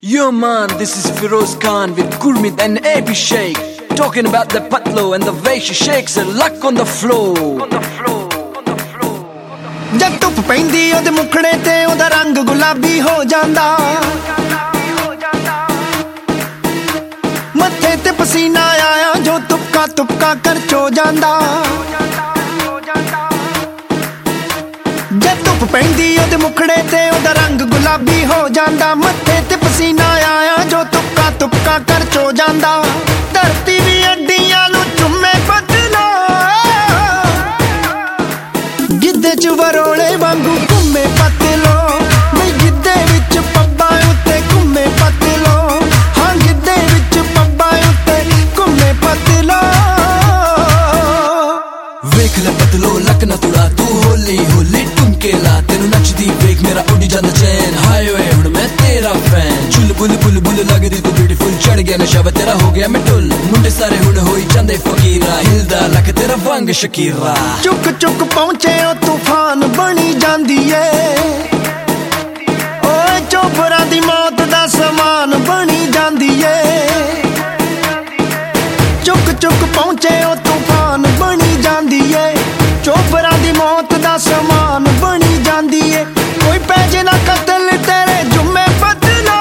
Yo man, this is Feroz Khan with Gurmeet and Abhishek, talking about the patlo and the way she shakes her luck on the floor. जब धुप पैंदी ओदे मुखड़े ते ओदा रंग गुलाबी हो जांदा, मत्थे ते पसीना आया जो तुपका तुपका कर चो जांदा। जब धुप पैंदी ओदे मुखड़े ते ओदा रंग गुलाबी हो जांदा, मत्थे ते पसीना आया जो तुपका तुपका कर चो जांदा। धरती भी अड्डियां नूं चुम्मे बदला, गिद्धे च वरोले वांगू घुम्मे पतलो, मैं गिद्धे विच पब्बां उत्ते घुम्मे पतलो, हाँ गिद्धे विच पब्बां उत्ते घुम्मे पतलो। वेख ले पतलो लक ना तुड़ा तू होली होली टुमके ला, तेनू नचदी वेख मेरा उड़ी जांदा चैन, हाय ओए हुण मैं तेरा फैन। चुल बुल बुल बुल लगदी तू ब्यूटीफुल, चढ़ गया नशा वे तेरा हो गया मैं टुल, मुंडे सारे हुण होई जांदे फकीरा, हिलदा लक तेरा वांग शकीरा। चुक चुक पहुंचे ओ तूफान बनी जांदी ए, ओए चोपरां दी मौत दा समान बनी जांदी ए। चुक चुक पहुंचे ओ तूफान बनी जांदी ए, चोपरां दी मौत दा समान बनी जांदी ए। कोई पैजे ना कतल तेरे जुम्मे बदला,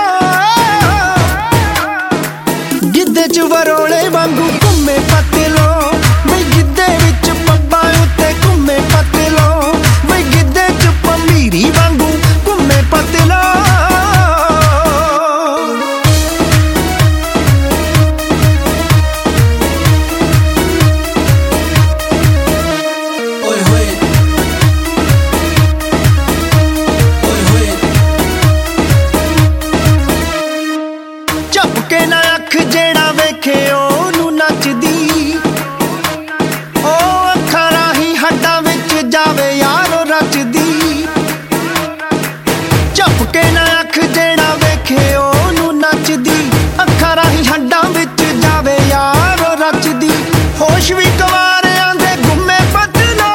गिद्धे च वरोले वांगू घुम्मे पतलो, मैं गिद्धे विच पब्बां उत्ते घुम्मे पतलो, मैं गिद्धे च पंबीरी वांगू घुम्मे पतलो। झपके ना अख जेड़ा वेखे ओनू नचदी, ओ अखां राही हड्डां विच जावे यारो रचदी। झपके ना अख जेड़ा वेखे ओनू नचदी, अखां राही हड्डां विच जावे यारो रचदी। होश भी कुवारियां दे गुम्मे बदला,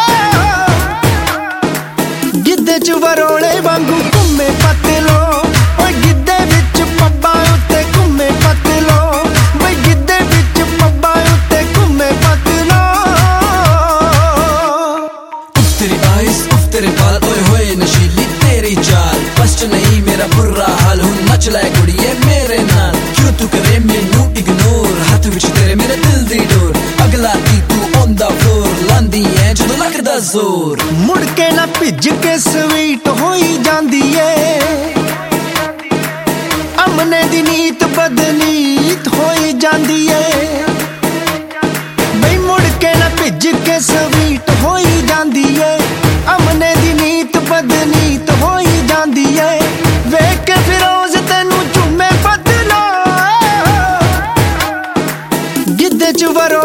गिद्धे च वरोले वांगू घुम्मे पतलो, ओए गिद्धे विच पब्बां उत्ते घुम्मे पतलो, ओए गिद्धे विच पब्बां उत्ते घुम्मे पतलो। उफ तेरी आइस उफ तेरे बाल, ओए होए नशीली तेरी चाल, बस च नहीं मेरा बुरा हाल, हुण नच लै कुड़िए मेरे नाल। क्यों तू करे मैनू इग्नोर, हाथ विच तेरे मेरे दिल दी डोर, अगला दी तू ऑन द फ्लोर, लांदी ऐ जदों लगदा जोर। मुड़ के ना भिज के स्वीट होई जांदी ए, अमने दी नीत बदनीत होई जांदी ए। बई मुड़ के ना भिज के स्वीट होई जांदी ए, अमने दी नीत बदनीत होई जांदी ए। वेख के फिरोज तैनू झुम्मे बदला, गिद्धे च वरो